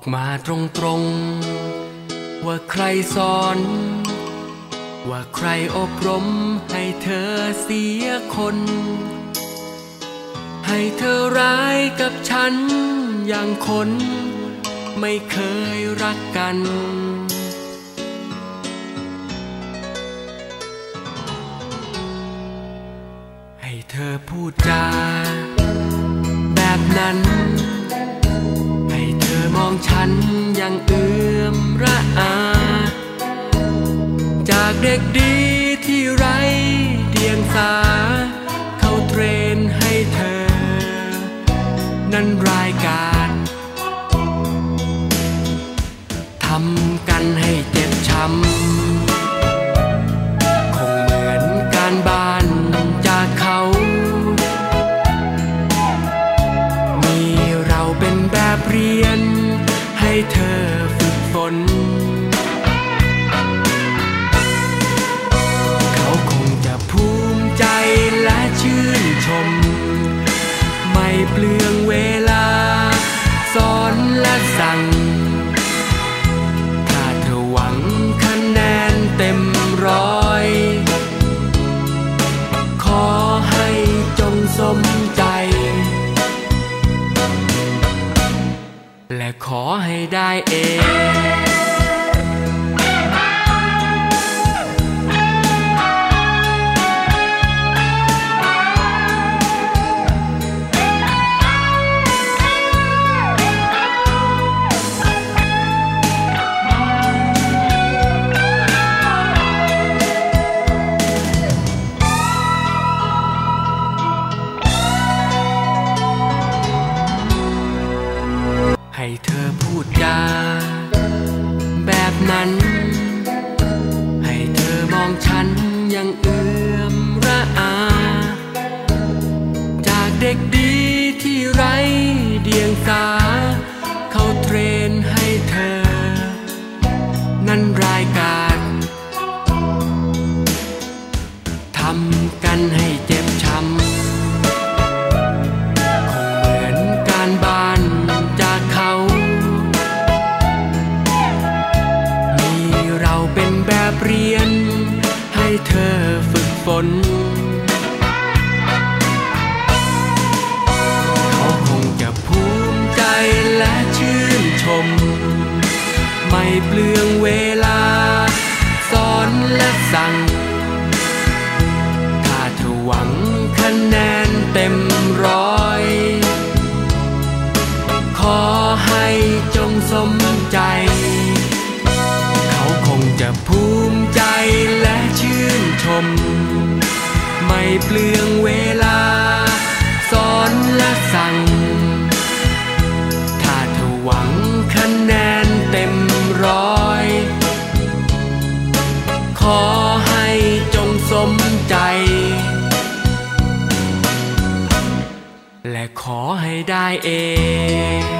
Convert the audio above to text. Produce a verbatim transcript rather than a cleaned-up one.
มาตรงๆว่าใครสอนว่าใครอบรมให้เธอเสียคนให้เธอร้ายกับฉันอย่างคนไม่เคยรักกันให้เธอพูดจาแบบนั้นให้เธอมองฉันอย่างเอื้อมระอาจากเด็กดีที่ไร้เดียงสาเขาเทรนให้เธอนั้นรายการทำกันให้เจ็บช้ำคงเหมือนการบ้านจากเขามีเราเป็นแบบเรียนให้เธอฝึกฝนเขาคงจะภูมิใจและชื่นชมไม่เปลืองเวลาสอนและสั่งถ้าเธอหวังคะแนนเต็มร้อยขอให้จงสมใจและขอให้ได้เองให้เธอพูดจาแบบนั้นให้เธอมองฉันอย่างเอื้อมระอาจากเด็กดีที่ไร้เดียงสาเขาเทรนให้เธอนั้นรายการทำกันให้เจ็บช้ำเรียนให้เธอฝึกฝนเขาคงจะภูมิใจและชื่นชมไม่เปลืองเวลาสอนและสั่งถ้าเธอหวังคะแนนเต็มร้อยขอให้จงสมใจจะภูมิใจและชื่นชมไม่เปลืองเวลาสอนและสั่งถ้าเธอหวังคะแนนเต็มร้อยขอให้จงสมใจและขอให้ได้เอง